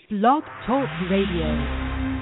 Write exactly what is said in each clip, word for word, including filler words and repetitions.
Blog Talk Radio.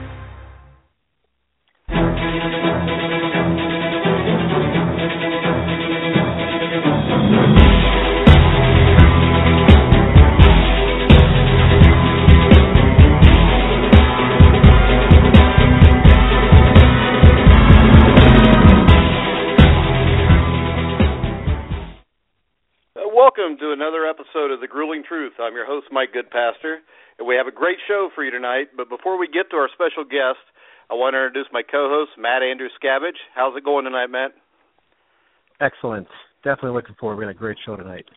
Welcome to another episode of The Grueling Truth. I'm your host, Mike Goodpaster, and we have a great show for you tonight. But before we get to our special guest, I want to introduce my co-host, Matt Andrew Scabbage. How's it going tonight, Matt? Excellent. Definitely looking forward. We got a great show tonight.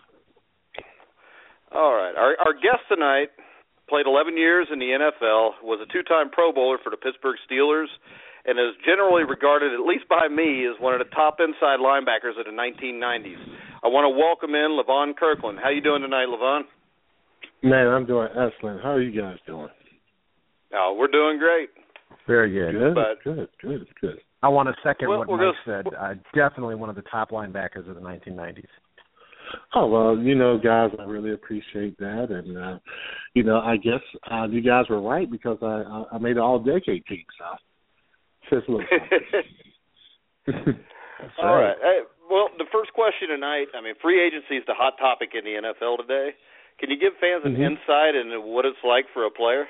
All right. Our, our guest tonight played eleven years in the N F L, was a two-time Pro Bowler for the Pittsburgh Steelers, and is generally regarded, at least by me, as one of the top inside linebackers of the nineteen nineties. I want to welcome in Levon Kirkland. How you doing tonight, Levon? Man, I'm doing excellent. How are you guys doing? Oh, we're doing great. Very good. Good, but, good, good, good. I want to second well, what we're Mike gonna, said. Uh, definitely one of the top linebackers of the nineteen nineties. Oh, well, you know, guys, I really appreciate that. And, uh, you know, I guess uh, you guys were right because I, I, I made an all-decade team, so just a little something. That's all right. right. Hey, well, the first question tonight, I mean, free agency is the hot topic in the N F L today. Can you give fans an mm-hmm. insight into what it's like for a player?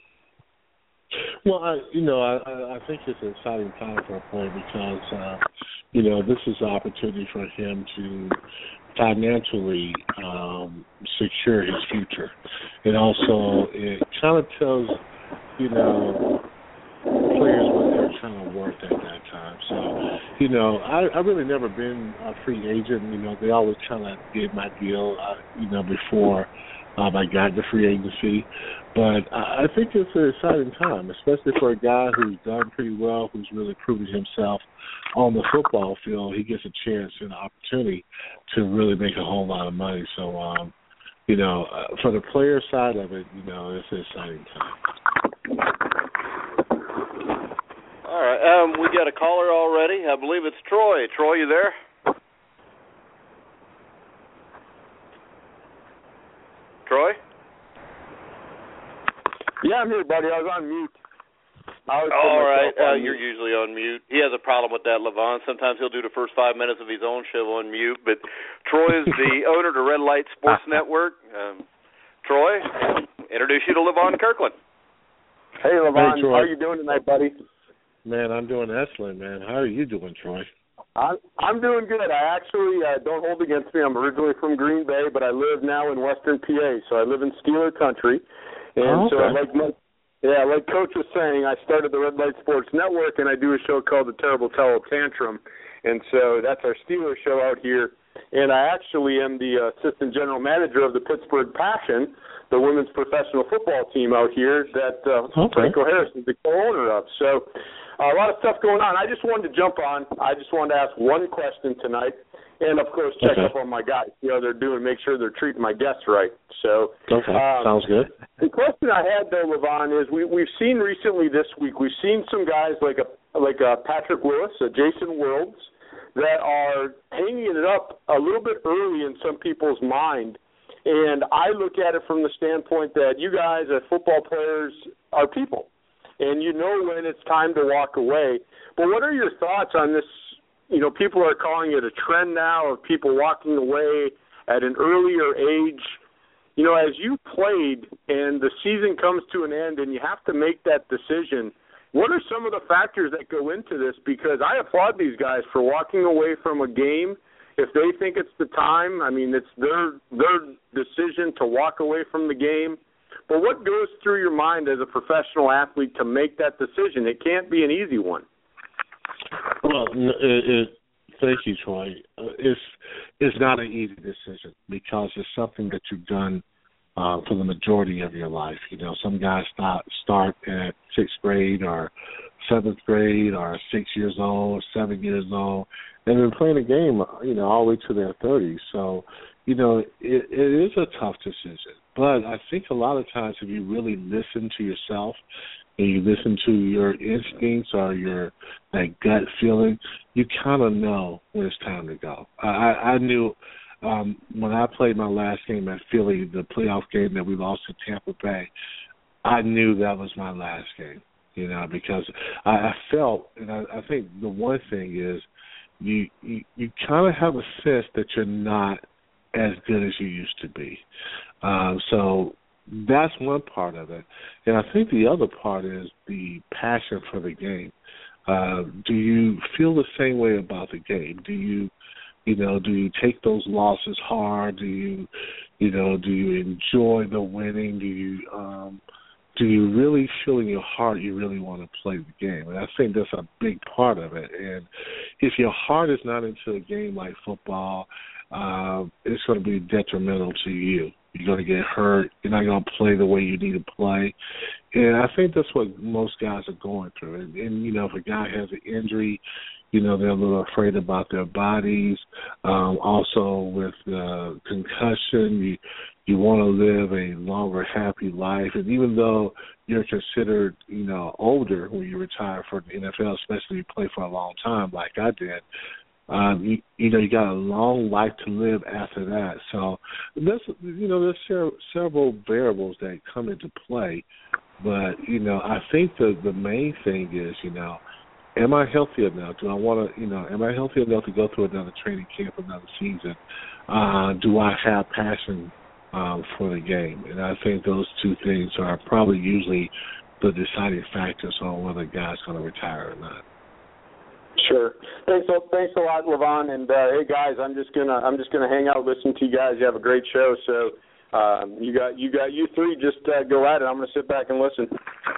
Well, I, you know, I, I think it's an exciting time for a player because, uh, you know, this is an opportunity for him to financially um, secure his future. And also it kind of tells, you know, players what they're trying to work at that time. So, you know, I, I really never been a free agent. You know, they always kind of did my deal, uh, you know, before um, I got the free agency. But I, I think it's an exciting time, especially for a guy who's done pretty well, who's really proven himself on the football field. He gets a chance and an opportunity to really make a whole lot of money. So, um, you know, uh, for the player side of it, you know, it's an exciting time. All right, um, we got a caller already. I believe it's Troy. Troy, you there? Troy? Yeah, I'm here, buddy. I was on mute. I was All right, uh, you're usually on mute. He has a problem with that, Levon. Sometimes he'll do the first five minutes of his own show on mute. But Troy is the owner of the Red Light Sports Network. Um, Troy, introduce you to Levon Kirkland. Hey, Levon. Hey, Troy. How are you doing tonight, buddy? Man, I'm doing excellent, man. How are you doing, Troy? I'm, I'm doing good. I actually uh, don't hold against me. I'm originally from Green Bay, but I live now in Western P A, so I live in Steeler country. And oh, okay. so, like my, yeah, like Coach was saying, I started the Red Light Sports Network, and I do a show called The Terrible Towel Tantrum. And so that's our Steeler show out here. And I actually am the assistant general manager of the Pittsburgh Passion, the women's professional football team out here that uh, okay. Franco Harris is the co-owner of. So uh, a lot of stuff going on. I just wanted to jump on. I just wanted to ask one question tonight. And, of course, check okay. up on my guys, see how they're doing, make sure they're treating my guests right. So, okay, um, sounds good. The question I had, though, Levon, is we, we've seen recently this week, we've seen some guys like a like a Patrick Willis, a Jason Worlds, that are hanging it up a little bit early in some people's mind. And I look at it from the standpoint that you guys as football players are people, and you know when it's time to walk away. But what are your thoughts on this? You know, people are calling it a trend now of people walking away at an earlier age. You know, as you played and the season comes to an end and you have to make that decision, what are some of the factors that go into this? Because I applaud these guys for walking away from a game if they think it's the time. I mean, it's their their decision to walk away from the game. But what goes through your mind as a professional athlete to make that decision? It can't be an easy one. Well, it, it, thank you, Troy. Uh, it's it's not an easy decision because it's something that you've done uh, for the majority of your life. You know, some guys start start at sixth grade or seventh grade or six years old, seven years old, and then playing a game, you know, all the way to their thirties. So, you know, it, it is a tough decision. But I think a lot of times if you really listen to yourself and you listen to your instincts or your that gut feeling, you kind of know when it's time to go. I, I knew um, when I played my last game at Philly, the playoff game that we lost to Tampa Bay, I knew that was my last game, you know, because I, I felt, and I, I think the one thing is you you, you kind of have a sense that you're not as good as you used to be. Um, so that's one part of it. And I think the other part is the passion for the game. Uh, do you feel the same way about the game? Do you, you know, do you take those losses hard? Do you, you know, do you enjoy the winning? Do you, um, do you really feel in your heart you really want to play the game? And I think that's a big part of it. And if your heart is not into a game like football, uh, it's going to be detrimental to you. You're going to get hurt. You're not going to play the way you need to play. And I think that's what most guys are going through. And, and you know, if a guy has an injury, you know, they're a little afraid about their bodies. Um, also with uh, concussion, you, you want to live a longer, happy life. And even though you're considered, you know, older when you retire from the N F L, especially if you play for a long time like I did, Um, you, you know, you got a long life to live after that. So there's, you know, there's ser- several variables that come into play. But, you know, I think the, the main thing is, you know, am I healthy enough? Do I want to, you know, am I healthy enough to go through another training camp, another season? Uh, do I have passion um, for the game? And I think those two things are probably usually the deciding factors on whether a guy's going to retire or not. Sure. Thanks, thanks a lot, Levon. And uh, hey, guys, I'm just gonna I'm just gonna hang out, listen to you guys. You have a great show. So um, you got you got you three. Just uh, go at it. I'm gonna sit back and listen.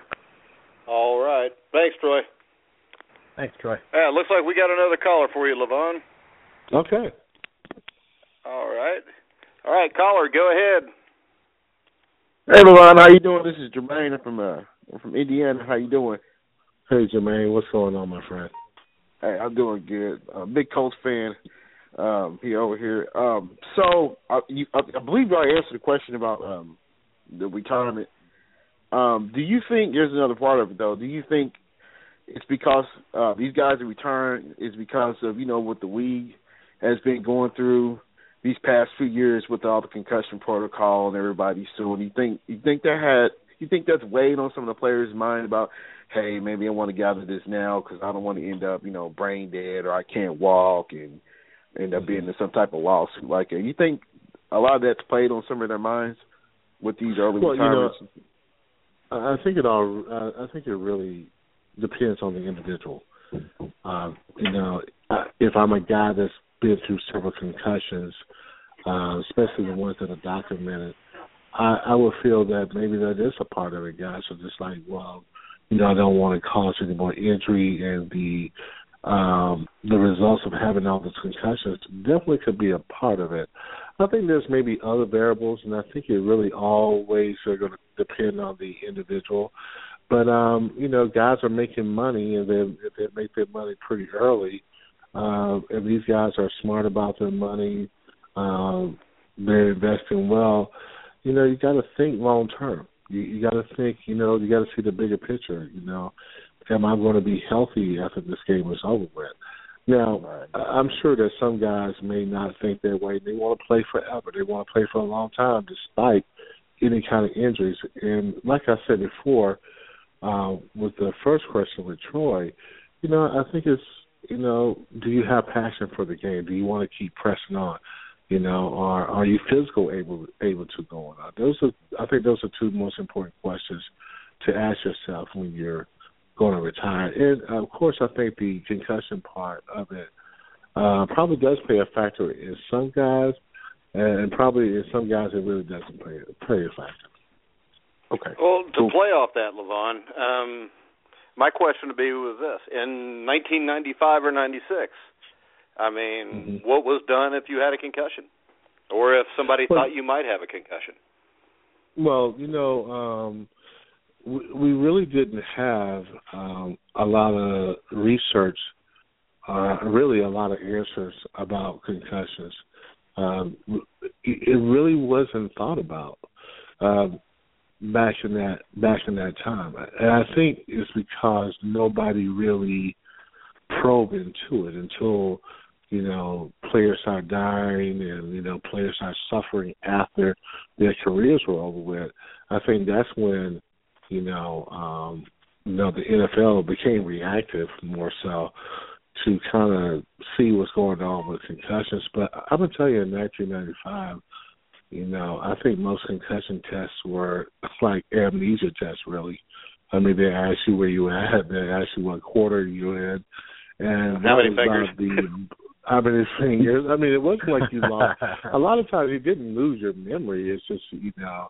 All right. Thanks, Troy. Thanks, Troy. Yeah, looks like we got another caller for you, Levon. Okay. All right. All right, caller, go ahead. Hey, Levon, how you doing? This is Jermaine. I'm from uh, I'm from Indiana. How you doing? Hey, Jermaine, what's going on, my friend? Hey, I'm doing good. Uh, big Colts fan um, here over here. Um, so I, you, I, I believe I answered the question about um, the retirement. Um, do you think there's another part of it though? Do you think it's because uh, these guys are retiring is because of, you know, what the league has been going through these past few years with all the concussion protocol and everybody suing? You think you think that had you think that's weighed on some of the players' mind about, hey, maybe I want to get out of this now because I don't want to end up, you know, brain dead or I can't walk and end up being in some type of lawsuit like that. You think a lot of that's played on some of their minds with these early well, retirements? You know, I think it all. Uh, I think it really depends on the individual. Uh, you know, if I'm a guy that's been through several concussions, uh, especially the ones that are documented, I, I would feel that maybe that is a part of it, guys. So just like, well, you know, I don't want to cause any more injury, and the um, the results of having all those concussions definitely could be a part of it. I think there's maybe other variables, and I think it really always are going to depend on the individual. But, um, you know, guys are making money, and they, they make their money pretty early. Uh, and these guys are smart about their money. Um, they're investing well. You know, you got to think long term. You, you got to think, you know, you got to see the bigger picture. You know, am I going to be healthy after this game is over with? Now, I'm sure that some guys may not think that way. They want to play forever. They want to play for a long time despite any kind of injuries. And like I said before, uh, with the first question with Troy, you know, I think it's, you know, do you have passion for the game? Do you want to keep pressing on? You know, or are you physical able able to go on? Those are, I think, those are two most important questions to ask yourself when you're going to retire. And of course, I think the concussion part of it uh, probably does play a factor in some guys, and probably in some guys it really doesn't play play a factor. Okay. Well, to cool. play off that, Levon, um, my question to be was this: in nineteen ninety-five or ninety-six, I mean, mm-hmm. what was done if you had a concussion, or if somebody well, thought you might have a concussion? Well, you know, um, we, we really didn't have um, a lot of research, uh, really a lot of answers about concussions. Um, it, it really wasn't thought about um, back in that back in that time, and I think it's because nobody really probed into it until, you know, players start dying and, you know, players start suffering after their careers were over with. I think that's when you know, um, you know, the N F L became reactive more so to kind of see what's going on with concussions. But I'm going to tell you, in nineteen ninety-five, you know, I think most concussion tests were like amnesia tests, really. I mean, they asked you where you were at, they asked you what quarter you were in, and how many that was fingers? about the how many fingers. I mean, it wasn't like you lost. A lot of times you didn't lose your memory. It's just, you know,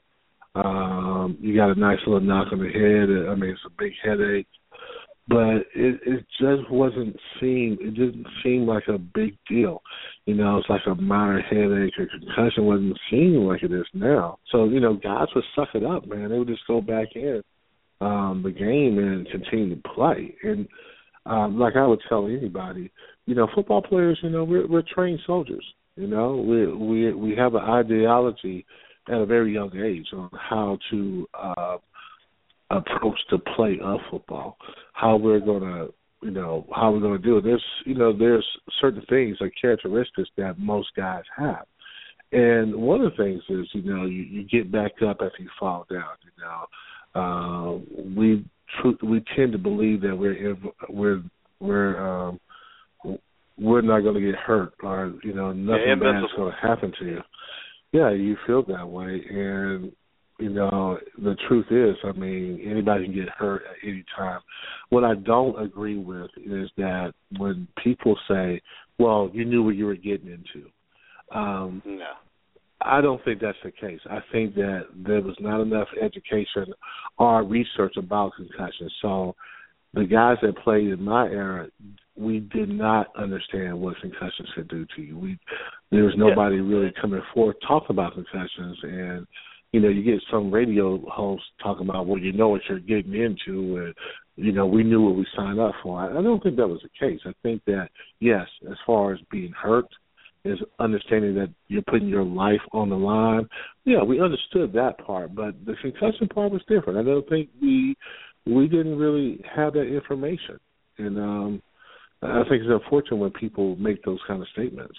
um, you got a nice little knock on the head. I mean, it's a big headache. But it, it just wasn't seen, it didn't seem like a big deal. You know, it's like a minor headache or concussion wasn't seen like it is now. So, you know, guys would suck it up, man. They would just go back in um, the game and continue to play. And um, like I would tell anybody, you know, football players, you know, we're, we're trained soldiers. You know, we we we have an ideology at a very young age on how to uh, approach the play of football, how we're going to, you know, how we're going to do it. There's, you know, there's certain things like characteristics that most guys have. And one of the things is, you know, you, you get back up after you fall down, you know. Uh, we tr- we tend to believe that we're we're we're um, we're not going to get hurt, or, you know, nothing yeah, bad is going to happen to you. Yeah, you feel that way, and you know, the truth is, I mean, anybody can get hurt at any time. What I don't agree with is that when people say, well, you knew what you were getting into. Um, no. I don't think that's the case. I think that there was not enough education or research about concussions. So the guys that played in my era, we did not understand what concussions could do to you. We There was nobody yeah. really coming forward talking about concussions, and you know, you get some radio hosts talking about, well, you know what you're getting into, and, you know, we knew what we signed up for. I don't think that was the case. I think that, yes, as far as being hurt, is understanding that you're putting your life on the line. Yeah, we understood that part, but the concussion part was different. I don't think we we didn't really have that information. And um, I think it's unfortunate when people make those kind of statements.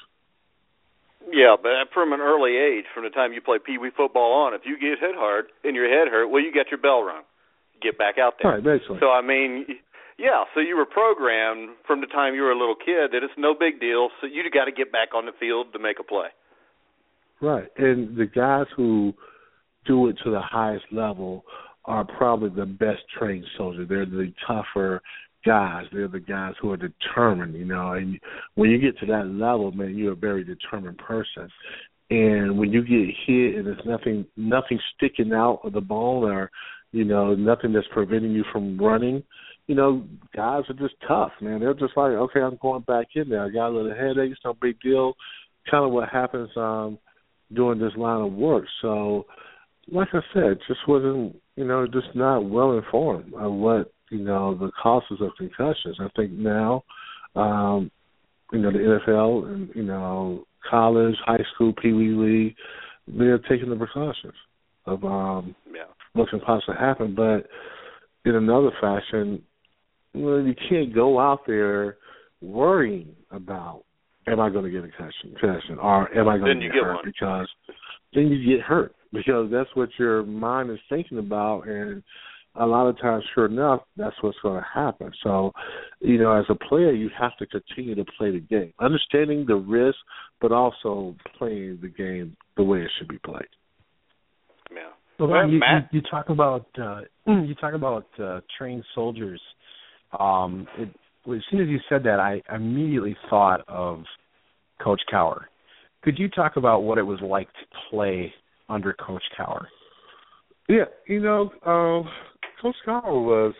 Yeah, but from an early age, from the time you play Pee Wee football on, if you get hit hard and your head hurt, well, you get your bell rung. Get back out there. Right, basically. So, I mean, yeah, so you were programmed from the time you were a little kid that it's no big deal, so you got to get back on the field to make a play. Right, and the guys who do it to the highest level are probably the best trained soldiers. They're the tougher guys. They're the guys who are determined, you know. And when you get to that level, man, you're a very determined person. And when you get hit and there's nothing, nothing sticking out of the bone, or, you know, nothing that's preventing you from running, you know, guys are just tough, man. They're just like, okay, I'm going back in there. I got a little headache. It's no big deal. Kind of what happens um, doing this line of work. So, like I said, just wasn't, you know, just not well informed on what, you know, the causes of concussions. I think now, um, you know, the N F L and, you know, college, high school, Pee Wee League, they're taking the precautions of um, yeah. what can possibly happen. But in another fashion, well, you can't go out there worrying about, am I going to get a concussion, concussion or am I going to get, get hurt? One. Because then you get hurt, because that's what your mind is thinking about. And a lot of times, sure enough, that's what's going to happen. So, you know, as a player, you have to continue to play the game, understanding the risk, but also playing the game the way it should be played. Yeah. Well, well you, Matt? you, you talk about uh, you talk about uh, trained soldiers. Um, it, as soon as you said that, I immediately thought of Coach Cowher. Could you talk about what it was like to play under Coach Cowher? Yeah, you know, um, Coach Cowher was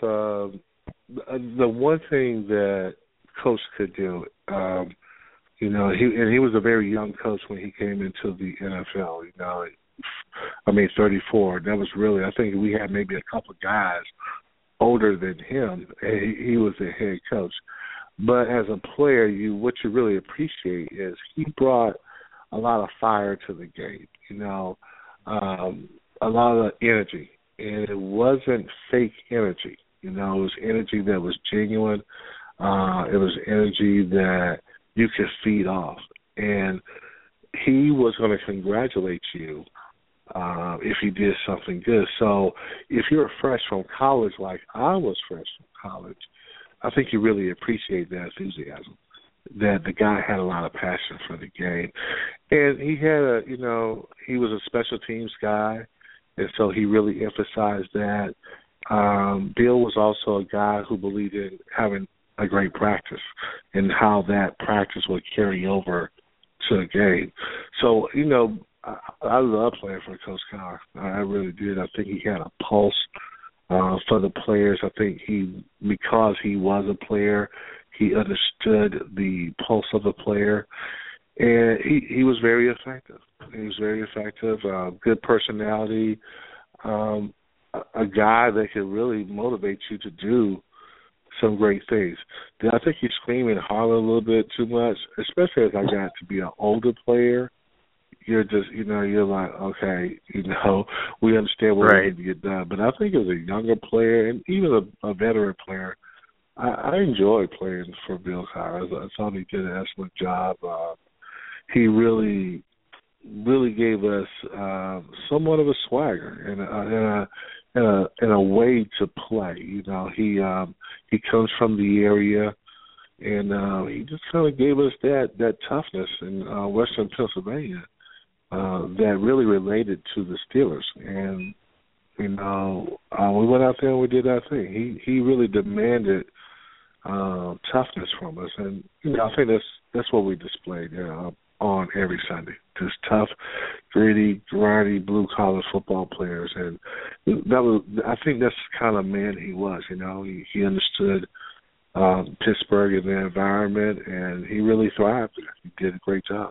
uh, the one thing that Coach could do. Um, you know, he and he was a very young coach when he came into the N F L. You know, I mean, thirty-four. That was really, I think we had maybe a couple of guys older than him. And he, he was the head coach. But as a player, you what you really appreciate is he brought a lot of fire to the game. You know, um, a lot of energy, and it wasn't fake energy. You know, it was energy that was genuine. Uh, it was energy that you could feed off, and he was going to congratulate you uh, if he did something good. So if you're fresh from college like I was fresh from college, I think you really appreciate that enthusiasm, that the guy had a lot of passion for the game. And he had a, you know, he was a special teams guy, and so he really emphasized that. Um, Bill was also a guy who believed in having a great practice and how that practice would carry over to the game. So, you know, I, I love playing for Coach Cowher. I really did. I think he had a pulse uh, for the players. I think he, because he was a player, he understood the pulse of the player, and he, he was very effective. He was very effective, uh, good personality, um, a, a guy that could really motivate you to do some great things. Did I think he screamed and hollered a little bit too much, especially as I got to be an older player? You're just, you know, you're like, okay, you know, we understand what right. we need to get done. But I think as a younger player and even a, a veteran player, I, I enjoy playing for Bill Cowher. I thought he did an excellent job. Uh, he really, really gave us uh, somewhat of a swagger and a, and a and a and a way to play. You know, he um, he comes from the area, and uh, he just kind of gave us that that toughness in uh, Western Pennsylvania uh, that really related to the Steelers. And you know, uh, we went out there and we did our thing. He he really demanded uh, toughness from us, and you know, I think that's that's what we displayed uh, on every Sunday. Just tough, gritty, grindy, blue-collar football players, and that was. I think that's the kind of man he was. You know, he, he understood um, Pittsburgh and the environment, and he really thrived there. He did a great job.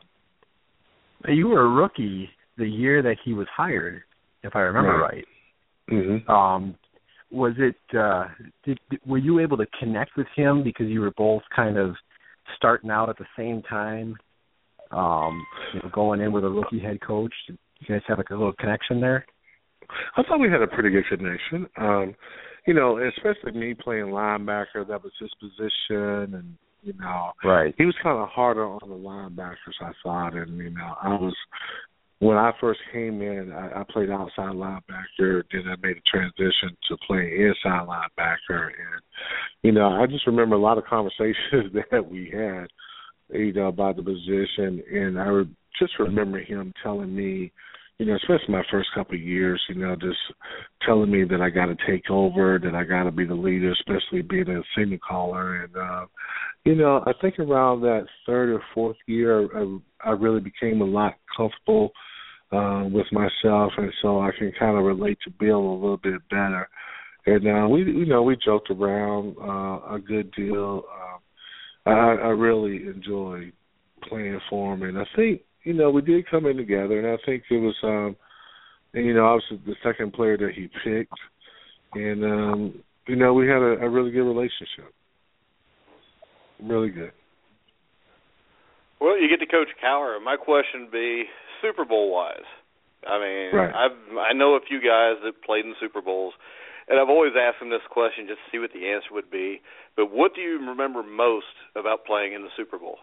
You were a rookie the year that he was hired, if I remember right. right. Mm-hmm. Um, was it? Uh, did, were you able to connect with him because you were both kind of starting out at the same time? Um, you know, going in with a rookie head coach, did you guys have like a little connection there? I thought we had a pretty good connection. Um, you know, especially me playing linebacker, that was his position, and you know, right. he was kind of harder on the linebackers, I thought, and you know, I was when I first came in, I, I played outside linebacker, then I made a transition to playing inside linebacker, and you know, I just remember a lot of conversations that we had, you know, about the position, and I would just remember him telling me, you know, especially my first couple of years, you know, just telling me that I got to take over, that I got to be the leader, especially being a senior caller. And, uh, you know, I think around that third or fourth year, I, I really became a lot comfortable uh, with myself, and so I can kind of relate to Bill a little bit better. And uh, we, you know, we joked around uh, a good deal. Uh, I, I really enjoyed playing for him, and I think, you know, we did come in together, and I think it was, um, and, you know, I was the second player that he picked, and, um, you know, we had a, a really good relationship, really good. Well, you get to Coach Cowher. My question would be Super Bowl-wise. I mean, right. I've, I know a few guys that played in Super Bowls, and I've always asked them this question just to see what the answer would be. But what do you remember most about playing in the Super Bowl?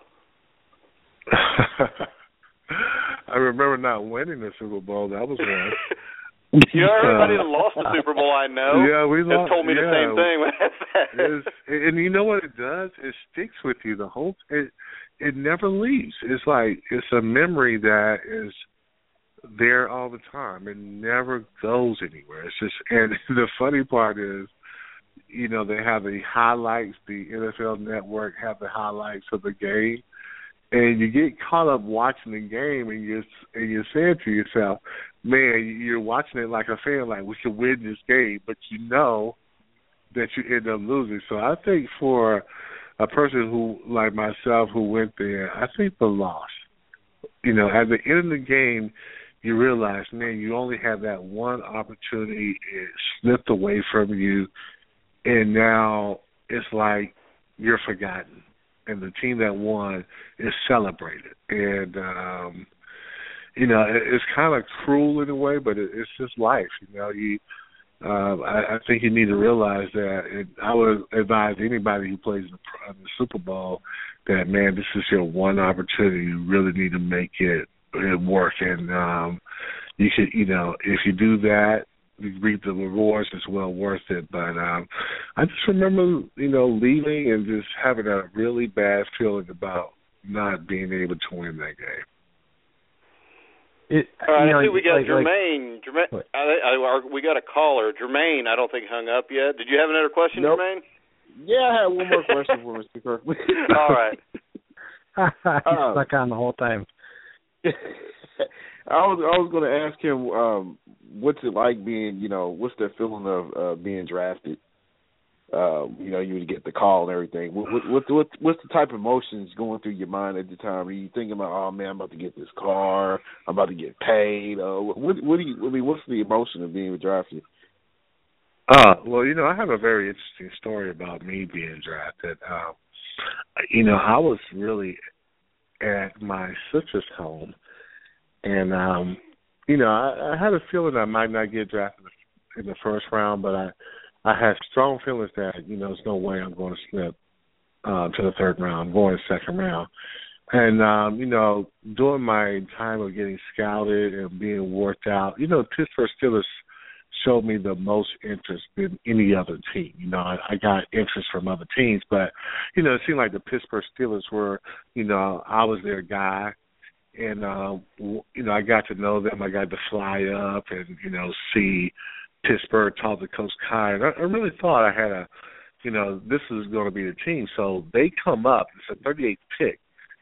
I remember not winning the Super Bowl. That was one. You know, everybody that lost the Super Bowl I know yeah, we lost, has told me yeah. the same thing. And you know what it does? It sticks with you the whole. It it never leaves. It's like it's a memory that is there all the time. It never goes anywhere. It's just, and the funny part is, you know, they have the highlights. The N F L Network have the highlights of the game, and you get caught up watching the game, and you're and you're saying to yourself, "Man, you're watching it like a fan, like we could win this game," but you know that you end up losing. So I think for a person who, like myself, who went there, I think the loss. You know, at the end of the game, you realize, man, you only have that one opportunity. It slipped away from you, and now it's like you're forgotten. And the team that won is celebrated. And, um, you know, it, it's kind of cruel in a way, but it, it's just life. You know, you, uh, I, I think you need to realize that. And I would advise anybody who plays in the, in the Super Bowl that, man, this is your one opportunity. You really need to make it, it work. And, um, you should, you know, if you do that, you reap the rewards. It's well worth it. But um, I just remember, you know, leaving and just having a really bad feeling about not being able to win that game. It, All right, you know, I think we got like, Jermaine. Like, Jermaine I, I, we got a caller. Jermaine, I don't think hung up yet. Did you have another question, nope. Jermaine? Yeah, I had one more question for Mister Kirkland. All right. He's uh, stuck on the whole time. I was I was going to ask him, um, what's it like being, you know, what's the feeling of uh, being drafted? Um, you know, you would get the call and everything. What, what, what, what, what's the type of emotions going through your mind at the time? Are you thinking about, oh man, I'm about to get this car, I'm about to get paid? Uh, what, what do you? I mean, what's the emotion of being drafted? Uh, well, you know, I have a very interesting story about me being drafted. Um, you know, I was really at my sister's home, and um, you know, I, I had a feeling I might not get drafted in the first round, but I. I had strong feelings that, you know, there's no way I'm going to slip uh, to the third round. I'm going to second round. And, um, you know, during my time of getting scouted and being worked out, you know, Pittsburgh Steelers showed me the most interest in any other team. You know, I, I got interest from other teams, but, you know, it seemed like the Pittsburgh Steelers were, you know, I was their guy. And, uh, you know, I got to know them. I got to fly up and, you know, see Pittsburgh, talked to Coach Kai, and I, I really thought I had a, you know, this is going to be the team. So they come up, it's a thirty-eighth pick,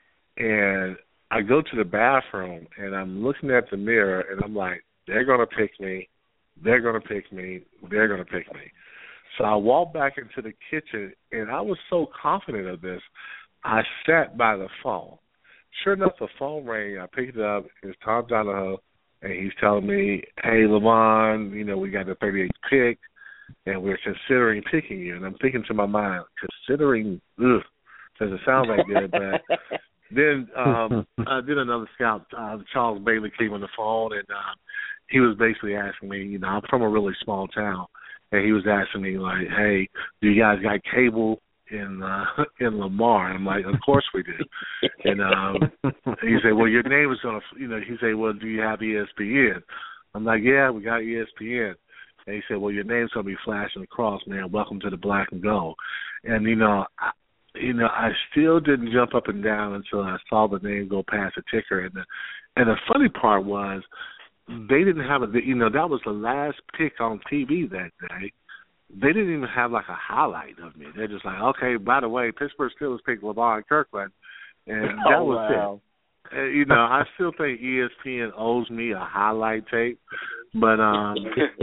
and I go to the bathroom, and I'm looking at the mirror, and I'm like, they're going to pick me, they're going to pick me, they're going to pick me. So I walked back into the kitchen, and I was so confident of this, I sat by the phone. Sure enough, the phone rang. I picked it up. It's Tom Donahoe. And he's telling me, hey, Levon, you know, we got the thirty-eighth pick, and we're considering picking you. And I'm thinking to my mind, considering, ugh, doesn't sound that good. But then um, I did another scout, uh, Charles Bailey, came on the phone, and uh, he was basically asking me, you know, I'm from a really small town, and he was asking me, like, hey, do you guys got cable in uh, in Lamar? I'm like, of course we do. And um, he said, well, your name is going to, you know, he said, well, do you have E S P N? I'm like, yeah, we got E S P N. And he said, well, your name's going to be flashing across, man. Welcome to the black and gold. And, you know, I, you know, I still didn't jump up and down until I saw the name go past the ticker. And the, and the funny part was they didn't have a, you know, that was the last pick on T V that day. They didn't even have like a highlight of me. They're just like, okay, by the way, Pittsburgh Steelers picked Levon Kirkland, and that oh, was wow. it. Uh, you know, I still think E S P N owes me a highlight tape, but um,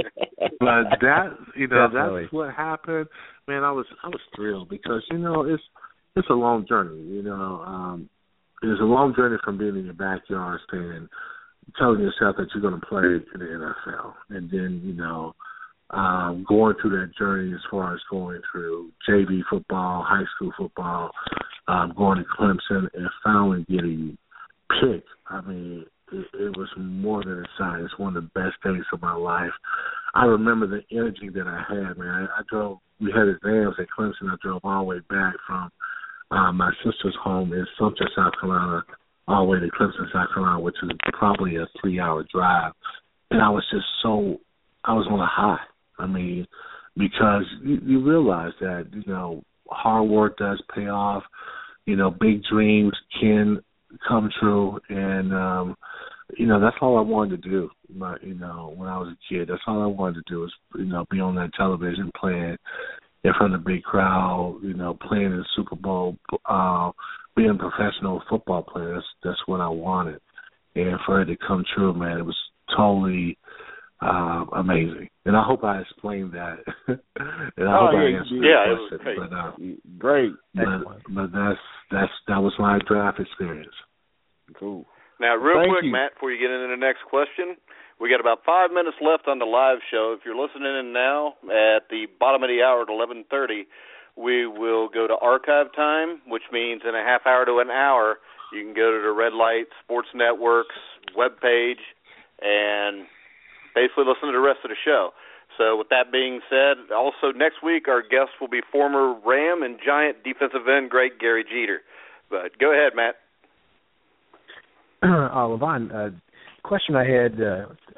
but that you know Definitely. That's what happened. Man, I was I was thrilled because you know it's it's a long journey. You know, um, it's a long journey from being in your backyard, staying, telling yourself that you're going to play in the N F L, and then you know. Um, going through that journey as far as going through J V football, high school football, um, going to Clemson, and finally getting picked. I mean, it, it was more than exciting. It's one of the best days of my life. I remember the energy that I had, man. I, I drove, we had exams at Clemson. I drove all the way back from uh, my sister's home in Sumter, South Carolina, all the way to Clemson, South Carolina, which is probably a three-hour drive. And I was just so, I was on a high. I mean, because you, you realize that, you know, hard work does pay off. You know, big dreams can come true. And, um, you know, that's all I wanted to do, my, you know, when I was a kid. That's all I wanted to do was, you know, be on that television playing in front of the big crowd, you know, playing in the Super Bowl, uh, being a professional football player. That's, that's what I wanted. And for it to come true, man, it was totally Uh, amazing, and I hope I explained that. and I oh, hope yeah, I answered yeah, the it was question. great. But, uh, great. But, but that's that's that was my draft experience. Cool. Now, real Thank quick, you. Matt, before you get into the next question, we got about five minutes left on the live show. If you're listening in now at the bottom of the hour at eleven thirty, we will go to archive time, which means in a half hour to an hour, you can go to the Red Light Sports Network's webpage and basically listen to the rest of the show. So with that being said, also next week our guest will be former Ram and Giant defensive end great Gary Jeter. But go ahead, Matt. Uh, Levon, uh, question I had, uh,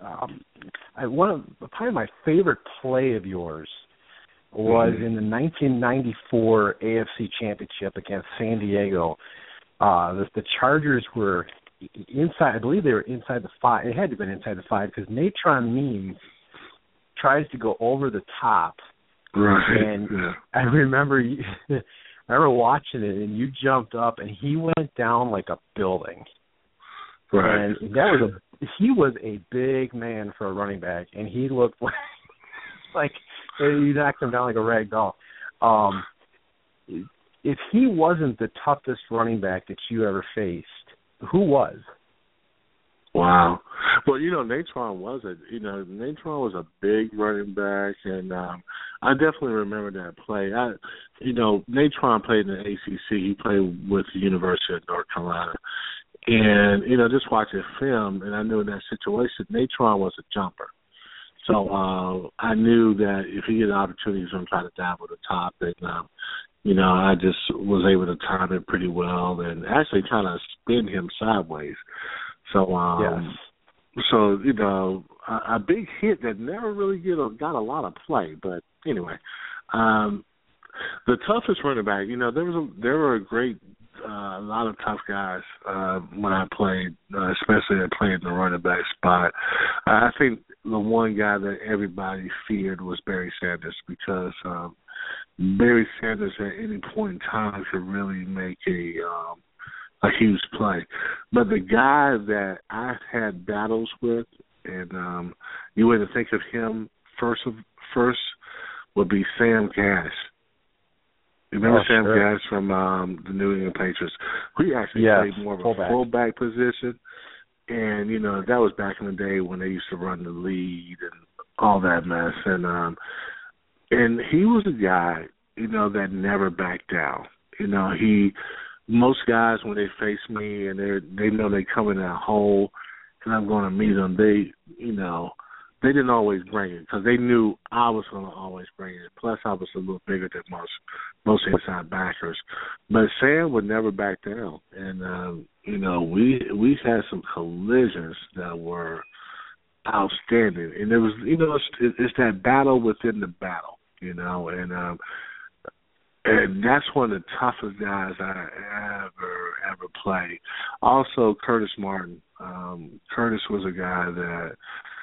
um, I, one of probably my favorite play of yours was mm-hmm. in the nineteen ninety-four A F C Championship against San Diego. Uh, the, the Chargers were inside. I believe they were inside the five. It had to have been inside the five because Natron Means tries to go over the top. Right. And yeah. I remember, I remember watching it, and you jumped up, and he went down like a building. Right. And that was a he was a big man for a running back, and he looked like like you knocked him down like a rag doll. Um, if he wasn't the toughest running back that you ever faced, who was? Wow. Well, you know, Natron was a you know Natron was a big running back, and um, I definitely remember that play. I, you know, Natron played in the A C C. He played with the University of North Carolina, and you know, just watching film, and I knew in that situation, Natron was a jumper. So uh, I knew that if he had an opportunity, he was going to try to dive over the top, and um, you know, I just was able to time it pretty well, and actually kind of spin him sideways. So, um, yes. so you know, a, a big hit that never really get a, got a lot of play. But anyway, um, the toughest running back, you know, there was a, there were a great uh, a lot of tough guys uh, when I played, uh, especially I played in the running back spot. I think the one guy that everybody feared was Barry Sanders because um, Barry Sanders at any point in time could really make a um, a huge play. But the guy that I had battles with, and um, you wouldn't think of him first of, first would be Sam Gash. You remember oh, Sam sure. Gash from um, the New England Patriots? We actually yes, played more of a fullback. fullback position. And, you know, that was back in the day when they used to run the lead and all that mess. And um, and he was a guy, you know, that never backed down. You know, he – most guys, when they face me and they they know they come in that hole and I'm going to meet them, they, you know, they didn't always bring it because they knew I was going to always bring it. Plus, I was a little bigger than most most inside backers. But Sam would never back down. And, um, you know, we we had some collisions that were outstanding. And it was, you know, it's, it's that battle within the battle, you know, and um And that's one of the toughest guys I ever, ever played. Also, Curtis Martin. Um, Curtis was a guy that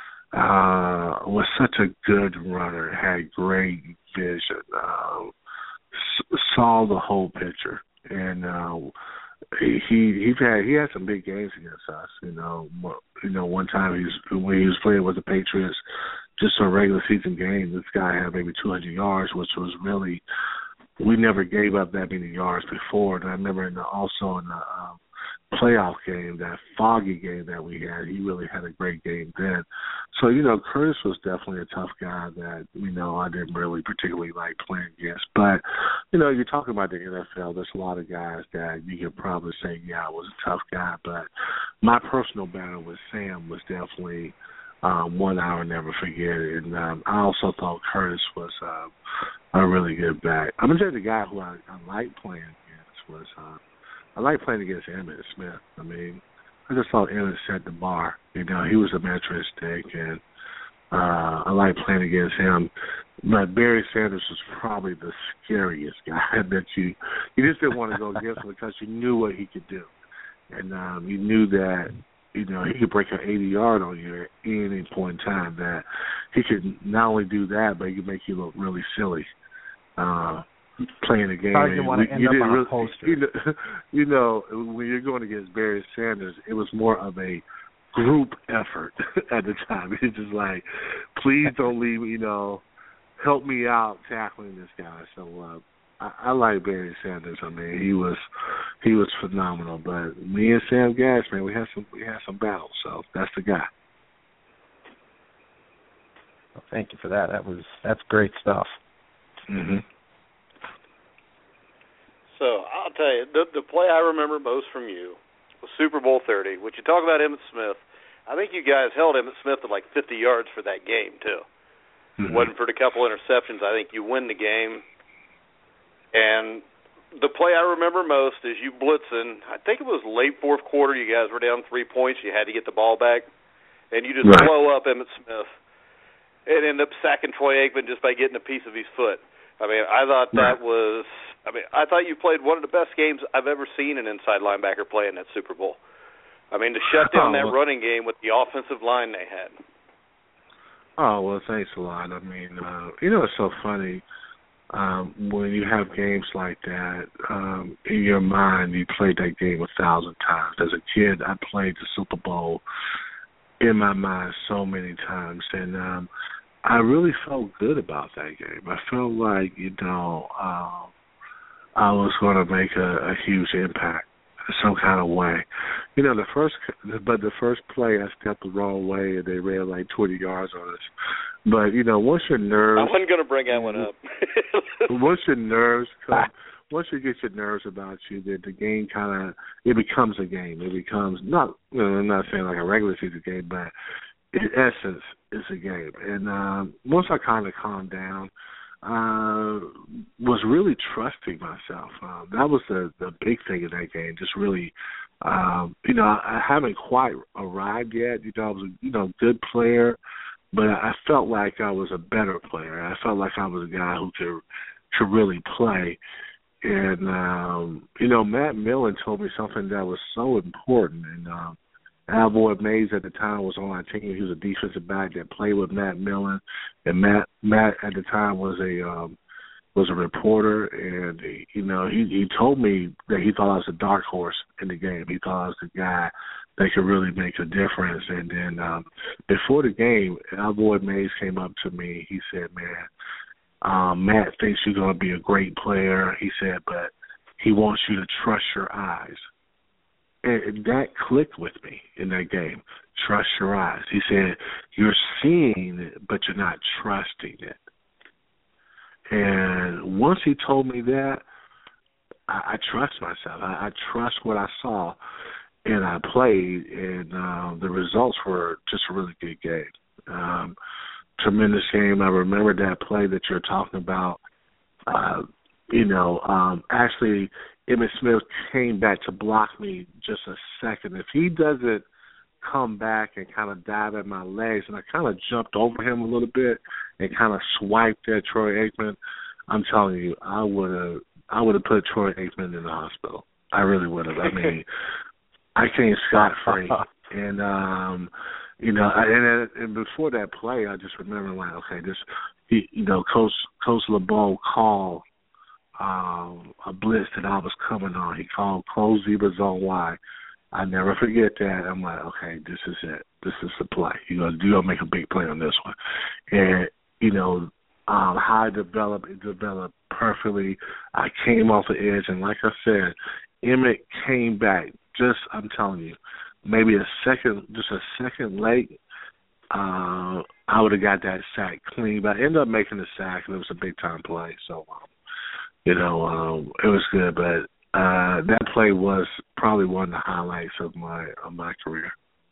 uh, was such a good runner, had great vision, um, s- saw the whole picture. And uh, he he had he had some big games against us. You know, you know, one time he was, when he was playing with the Patriots, just a regular season game, this guy had maybe two hundred yards, which was really. We never gave up that many yards before. And I remember in the, also in the um, playoff game, that foggy game that we had, he really had a great game then. So, you know, Curtis was definitely a tough guy that, you know, I didn't really particularly like playing against. But, you know, you're talking about the N F L, there's a lot of guys that you could probably say, yeah, I was a tough guy. But my personal battle with Sam was definitely um, one I will never forget. And um, I also thought Curtis was uh, a really good back. I'm going to tell you the guy who I, I like playing against was uh, I like playing against Emmitt Smith. I mean, I just thought Emmitt set the bar. You know, he was a metro stick, and uh, I like playing against him. But Barry Sanders was probably the scariest guy that you you just didn't want to go against him because you knew what he could do, and um, you knew that. You know, he could break an eighty-yard on you at any point in time. That he could not only do that, but he could make you look really silly uh, playing the game. Probably didn't want to end you up didn't on really, a poster. You know, you know, when you're going against Barry Sanders, it was more of a group effort at the time. It's just like, please don't leave me, you know, help me out tackling this guy. So, uh, I, I like Barry Sanders. I mean, he was he was phenomenal. But me and Sam Gash, man, we had some we had some battles. So that's the guy. Well, thank you for that. That was that's great stuff. Mm-hmm. So I'll tell you, the the play I remember most from you was Super Bowl thirty. When you talk about Emmitt Smith, I think you guys held Emmitt Smith to like fifty yards for that game too. Mm-hmm. It wasn't for the couple interceptions. I think you win the game. And the play I remember most is you blitzing. I think it was late fourth quarter. You guys were down three points. You had to get the ball back. and you just right. blow up Emmitt Smith and end up sacking Troy Aikman just by getting a piece of his foot. I mean, I thought that right. was – I mean, I thought you played one of the best games I've ever seen an inside linebacker play in that Super Bowl. I mean, to shut down oh, that well, running game with the offensive line they had. Oh, well, thanks a lot. I mean, uh, you know, it's so funny. Um, when you have games like that, um, in your mind, you played that game a thousand times. As a kid, I played the Super Bowl in my mind so many times, and um, I really felt good about that game. I felt like, you know, um, I was going to make a, a huge impact in some kind of way. You know, the first, but the first play, I stepped the wrong way, and they ran like twenty yards on us. But, you know, once your nerves... I wasn't going to bring that one up. once your nerves come, once you get your nerves about you, the, the game kind of, it becomes a game. It becomes, not, you know, I'm not saying like a regular season game, but in essence, it's a game. And um, once I kind of calmed down, uh, was really trusting myself. Um, that was the, the big thing in that game, just really, um, you know, I, I haven't quite arrived yet. You know, I was a you know, good player, but I felt like I was a better player. I felt like I was a guy who could could really play. And, um, you know, Matt Millen told me something that was so important. And um, Al Boyd Mays at the time was on our team. He was a defensive back that played with Matt Millen. And Matt Matt at the time was a um, was a reporter. And, he, you know, he, he told me that he thought I was a dark horse in the game. He thought I was the guy that could really make a difference. And then um, before the game, Al Boyd Mays came up to me. He said, man, um, Matt thinks you're going to be a great player. He said, but he wants you to trust your eyes. And that clicked with me in that game, trust your eyes. He said, you're seeing it, but you're not trusting it. And once he told me that, I, I trust myself. I, I trust what I saw. And I played, and uh, the results were just a really good game. Um, tremendous game. I remember that play that you're talking about. Uh, you know, um, actually, Emmitt Smith came back to block me just a second. If he doesn't come back and kind of dive at my legs, and I kind of jumped over him a little bit and kind of swiped at Troy Aikman, I'm telling you, I would have, I would have put Troy Aikman in the hospital. I really would have. I mean. I came scot-free, and um, you know, I, and, and before that play, I just remember like, okay, this, he, you know, Coach Coach LeBeau called um, a blitz that I was coming on. He called close zebra zone Y. I never forget that. I'm like, okay, this is it. This is the play. You know, you're gonna make a big play on this one, and you know. Um, how I developed, it developed perfectly. I came off the edge, and like I said, Emmitt came back. Just, I'm telling you, maybe a second, just a second late, uh, I would have got that sack clean. But I ended up making the sack, and it was a big-time play. So, um, you know, um, it was good. But uh, that play was probably one of the highlights of my of my career.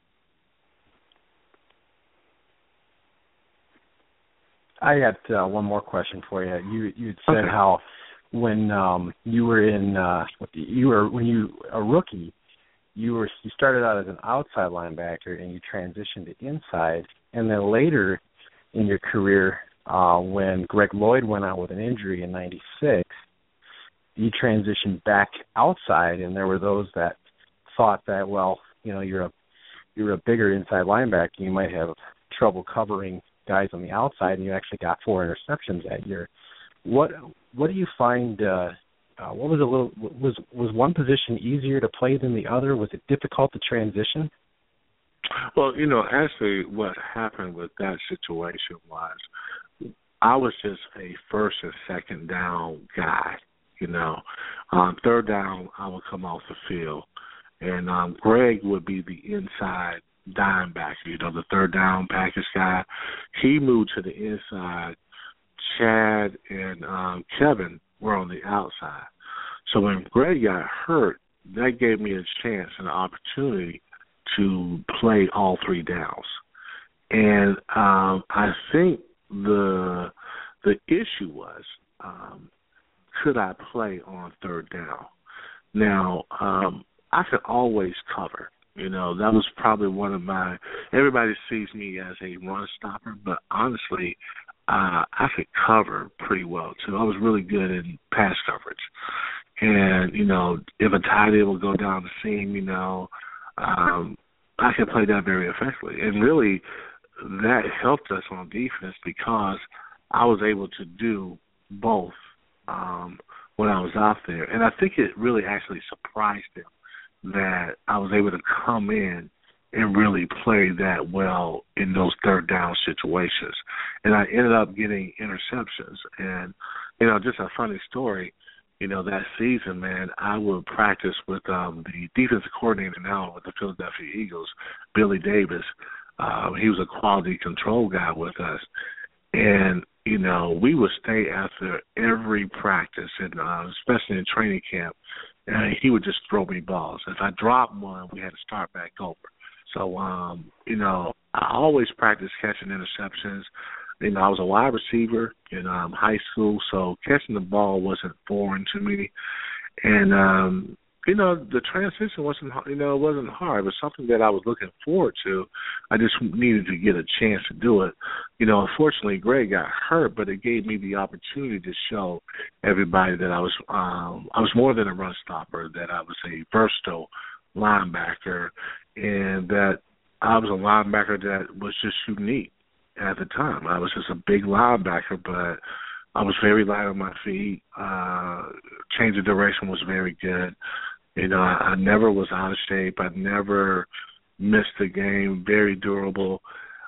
I had uh, one more question for you. You you said okay. how when um, you were in uh, you were when you a rookie, you were you started out as an outside linebacker and you transitioned to inside, and then later in your career, uh, when Greg Lloyd went out with an injury in ninety-six, you transitioned back outside, and there were those that thought that, well, you know, you're a you're a bigger inside linebacker, you might have trouble covering guys on the outside, and you actually got four interceptions that year. What what do you find? Uh, uh, what was a little was was one position easier to play than the other? Was it difficult to transition? Well, you know, actually, what happened with that situation was I was just a first and second down guy. You know, um, third down I would come off the field, and um, Greg would be the inside dime backer, you know, the third down package guy. He moved to the inside. Chad and um, Kevin were on the outside. So when Greg got hurt, that gave me a chance and an opportunity to play all three downs. And um, I think the the issue was, um, could I play on third down? Now, um, I could always cover. You know, that was probably one of my – everybody sees me as a run stopper, but honestly, uh, I could cover pretty well, too. I was really good in pass coverage. And, you know, if a tight end would go down the seam, you know, um, I could play that very effectively. And really, that helped us on defense because I was able to do both um, when I was out there. And I think it really actually surprised them that I was able to come in and really play that well in those third down situations. And I ended up getting interceptions. And, you know, just a funny story, you know, that season, man, I would practice with um, the defensive coordinator now with the Philadelphia Eagles, Billy Davis. Uh, he was a quality control guy with us. And, you know, we would stay after every practice, and uh, especially in training camp, and he would just throw me balls. If I dropped one, we had to start back over. So, um, you know, I always practiced catching interceptions. You know, I was a wide receiver in um, high school, so catching the ball wasn't foreign to me. And, um, you know, the transition wasn't, you know, it wasn't hard. It was something that I was looking forward to. I just needed to get a chance to do it. You know, unfortunately, Greg got hurt, but it gave me the opportunity to show everybody that I was, um, I was more than a run stopper, that I was a versatile linebacker, and that I was a linebacker that was just unique at the time. I was just a big linebacker, but I was very light on my feet. Uh, change of direction was very good. You know, I, I never was out of shape. I never missed a game. Very durable.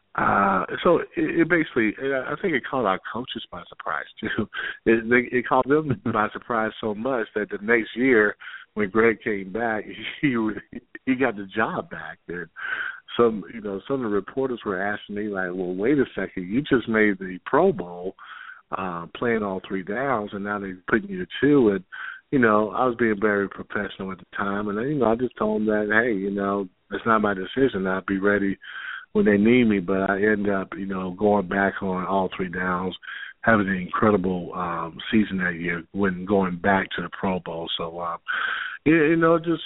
Uh, so it, it basically, I think it caught our coaches by surprise too. It, it caught them by surprise so much that the next year, when Greg came back, he he got the job back. And some, you know, some of the reporters were asking me like, "Well, wait a second, you just made the Pro Bowl, uh, playing all three downs, and now they're putting you to two." And you know, I was being very professional at the time, and you know, I just told them that, hey, you know, it's not my decision. I'll be ready when they need me. But I end up, you know, going back on all three downs, having an incredible um, season that year, when going back to the Pro Bowl. So, um, you, you know, just,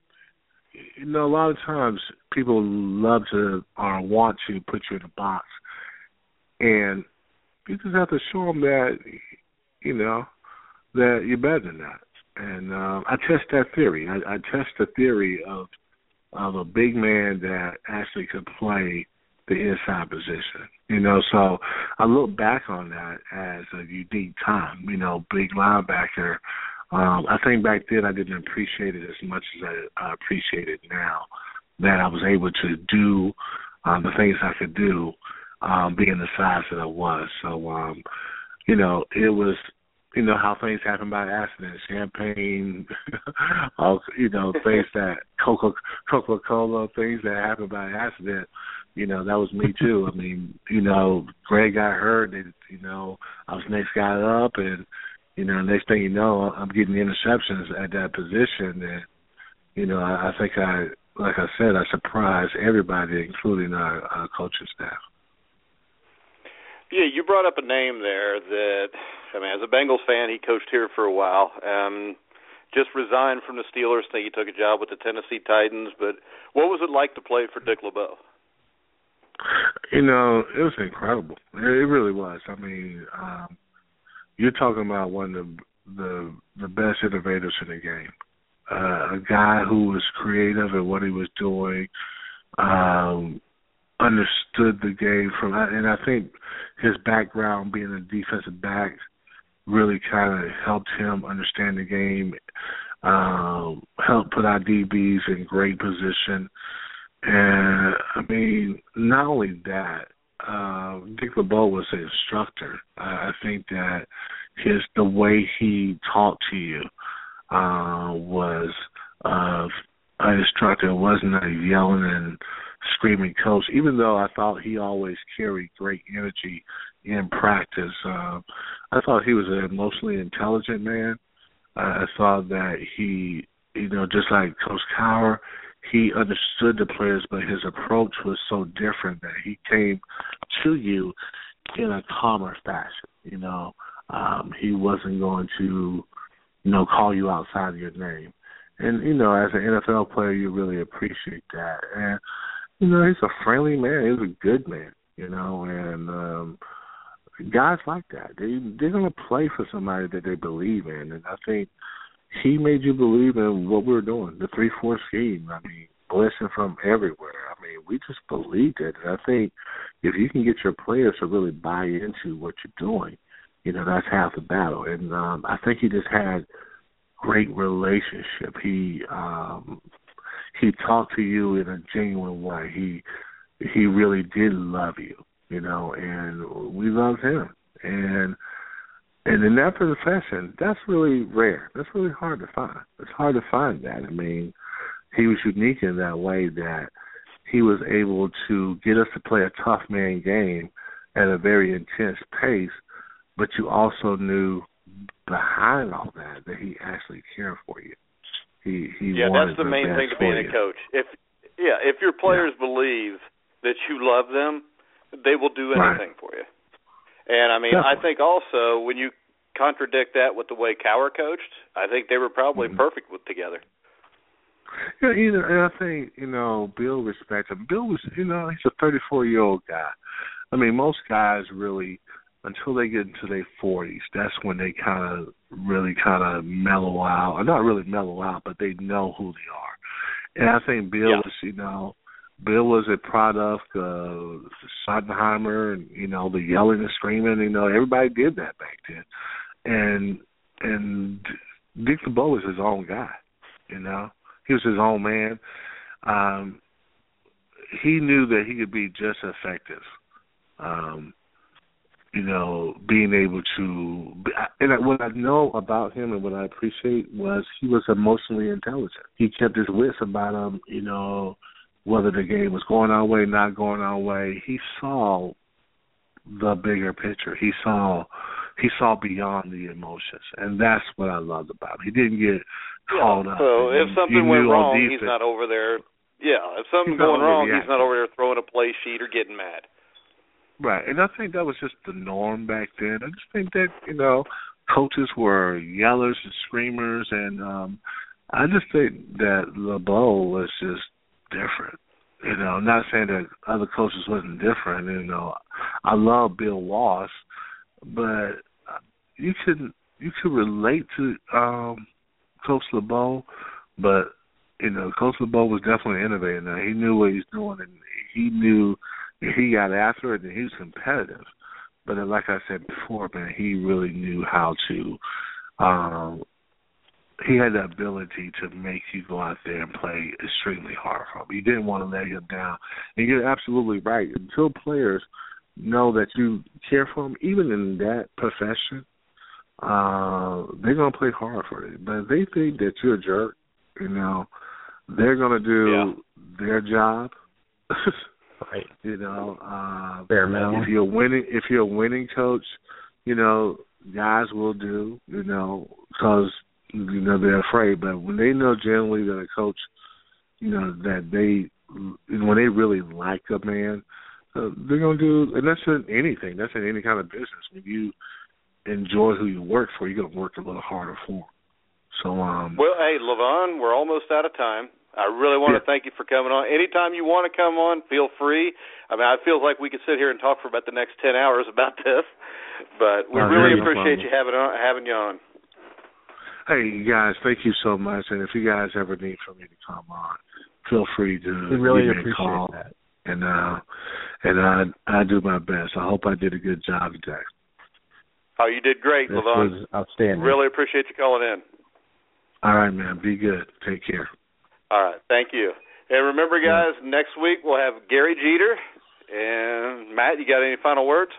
you know, a lot of times people love to or want to put you in a box, and you just have to show them that, you know, that you're better than that. And uh, I test that theory. I, I test the theory of of a big man that actually could play the inside position. You know, so I look back on that as a unique time. You know, big linebacker. Um, I think back then I didn't appreciate it as much as I, I appreciate it now, that I was able to do um, the things I could do, um, being the size that I was. So, um, you know, it was, you know, how things happen by accident, champagne, all, you know, things that Coca, Coca-Cola, things that happen by accident, you know, that was me too. I mean, you know, Greg got hurt, and, you know, I was next guy up, and, you know, next thing you know, I'm getting interceptions at that position, and, you know, I, I think I, like I said, I surprised everybody, including our, our coaching staff. Yeah, you brought up a name there that, I mean, as a Bengals fan, he coached here for a while. Um, just resigned from the Steelers. I think he took a job with the Tennessee Titans. But what was it like to play for Dick LeBeau? You know, it was incredible. It, it really was. I mean, um, you're talking about one of the the, the best innovators in the game. Uh, a guy who was creative in what he was doing, um, understood the game from, and I think his background being a defensive back really kind of helped him understand the game, um, helped put our D Bs in great position. And, I mean, not only that, uh, Dick LeBeau was an instructor. Uh, I think that his the way he talked to you uh, was uh, an instructor. It wasn't a yelling and screaming coach, even though I thought he always carried great energy in practice. Uh, I thought he was an emotionally intelligent man. Uh, I thought that he, you know, just like Coach Cowher, he understood the players, but his approach was so different that he came to you in a calmer fashion. You know, um, he wasn't going to, you know, call you outside of your name. And, you know, as an N F L player, you really appreciate that. And, you know, he's a friendly man. He's a good man, you know, and um, guys like that, they, they're going to play for somebody that they believe in. And I think he made you believe in what we were doing, the three four scheme. I mean, blitzing from everywhere. I mean, we just believed it. And I think if you can get your players to really buy into what you're doing, you know, that's half the battle. And um, I think he just had great relationship. He um, he talked to you in a genuine way. He he really did love you, you know, and we loved him. And and in that profession, that's really rare. That's really hard to find. It's hard to find that. I mean, he was unique in that way that he was able to get us to play a tough man game at a very intense pace, but you also knew behind all that that he actually cared for you. He he yeah, wanted that's the the main best thing to being for a you. coach. If yeah, if your players yeah. believe that you love them, they will do anything right. for you. And I mean, Definitely. I think also when you contradict that with the way Cowher coached, I think they were probably mm-hmm. perfect with together. Yeah, you know, and I think, you know, Bill respects him. Bill was, you know, he's a thirty-four-year-old guy. I mean, most guys really, until they get into their forties, that's when they kind of really kind of mellow out. Or not really mellow out, but they know who they are. And I think Bill yeah. was, you know, Bill was a product of Schottenheimer and, you know, the yelling and screaming. You know, everybody did that back then. And and Dick LeBeau was his own guy, you know. He was his own man. Um, he knew that he could be just effective, um, you know, being able to – and what I know about him and what I appreciate was he was emotionally intelligent. He kept his wits about him, you know, whether the game was going our way, not going our way. He saw the bigger picture. He saw he saw beyond the emotions, and that's what I loved about him. He didn't get caught yeah, up. So if something went wrong, he's not over there. Yeah, if something's going wrong, he's not over there throwing a play sheet or getting mad. Right, and I think that was just the norm back then. I just think that, you know, coaches were yellers and screamers, and um, I just think that LeBeau was just different. You know, I'm not saying that other coaches wasn't different. You know, I love Bill Walsh, but you could you could relate to um, Coach LeBeau, but you know, Coach LeBeau was definitely innovating. Now he knew what he was doing, and he knew if he got after it, and he was competitive. But like I said before, man, he really knew how to. Um, he had the ability to make you go out there and play extremely hard for him. You didn't want to let him down. And you're absolutely right. Until players know that you care for them, even in that profession, uh, they're going to play hard for you. But if they think that you're a jerk, you know, they're going to do yeah. their job. Right. You know, uh, Bare minimum. If you're winning, if you're a winning coach, you know, guys will do, you know, because you know they're afraid. But when they know generally that a coach, you know, that they when they really like a man, uh, they're gonna do. And that's in anything. That's in any kind of business. When you enjoy who you work for, you're gonna work a little harder for them. So, um, well, hey, Levon, we're almost out of time. I really want yeah. to thank you for coming on. Anytime you want to come on, feel free. I mean, I feel like we could sit here and talk for about the next ten hours about this, but we no, really no appreciate problem. you having on, having you on. Hey, guys, thank you so much. And if you guys ever need for me to come on, feel free to we really give me appreciate a call. that. And uh, and I I do my best. I hope I did a good job today. Oh, you did great, this Levon. was outstanding. Really appreciate you calling in. All right, man. Be good. Take care. All right. Thank you. And remember, guys, yeah. next week we'll have Gary Jeter. And, Matt, you got any final words?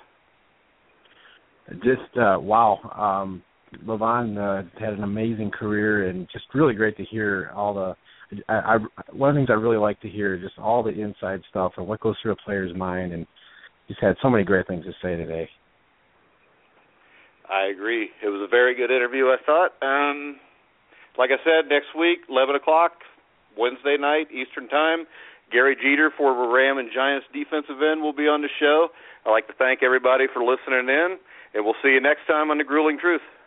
Just, uh, wow. Um, Levon uh, had an amazing career, and just really great to hear all the I, I, one of the things I really like to hear is just all the inside stuff and what goes through a player's mind, and just had so many great things to say today. I agree. It was a very good interview, I thought. Um, like I said, next week, eleven o'clock, Wednesday night, Eastern Time, Gary Jeter, former Ram and Giants defensive end, will be on the show. I'd like to thank everybody for listening in, and we'll see you next time on The Grueling Truth.